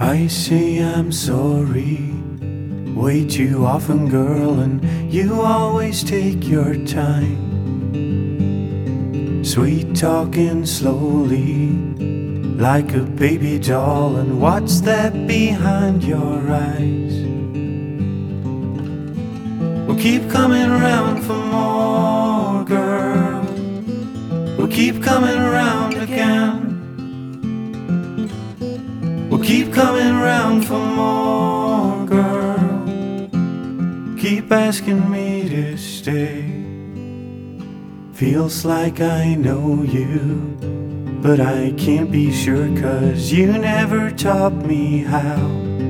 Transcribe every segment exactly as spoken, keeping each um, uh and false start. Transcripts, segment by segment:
I say I'm sorry way too often, girl, and you always take your time. Sweet talking slowly like a baby doll, and what's that behind your eyes? We'll keep coming round for more, girl. We'll keep coming round again. We'll keep coming round for more, girl. Keep asking me to stay. Feels like I know you, but I can't be sure, 'cause you never taught me how.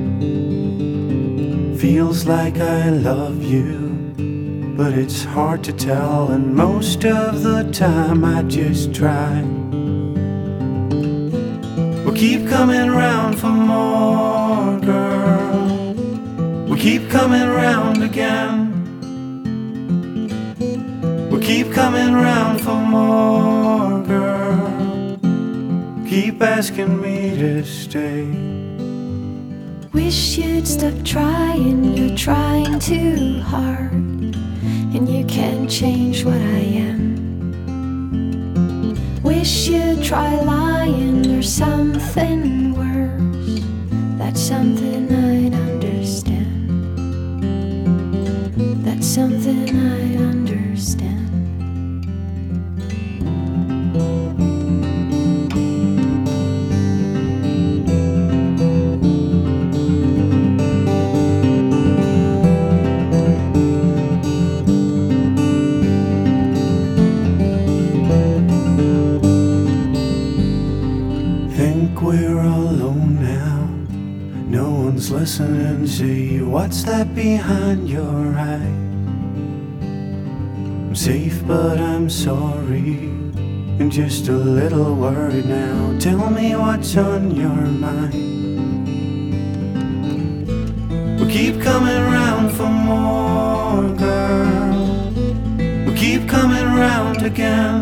Feels like I love you, but it's hard to tell, and most of the time I just try. We'll keep coming round for more, girl. We'll keep coming round again. We'll keep coming round for more, girl. Keep asking me to stay. Wish you'd stop trying, you're trying too hard, and you can't change what I am. Wish you'd try lying or something worse. That's something I'd understand. That's something I'd understand. Think we're alone now, no one's listening. Say, what's that behind your eye? I'm safe but I'm sorry, and just a little worried now. Tell me what's on your mind. We'll keep coming round for more, girl. We'll keep coming round again.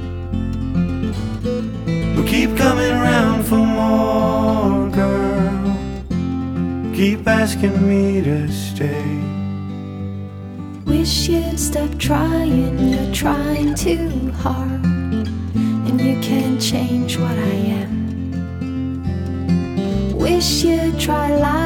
We'll keep coming round for more, girl. Keep asking me to stay. Wish you'd stop trying, you're trying too hard, and you can't change what I am. Wish you'd try lying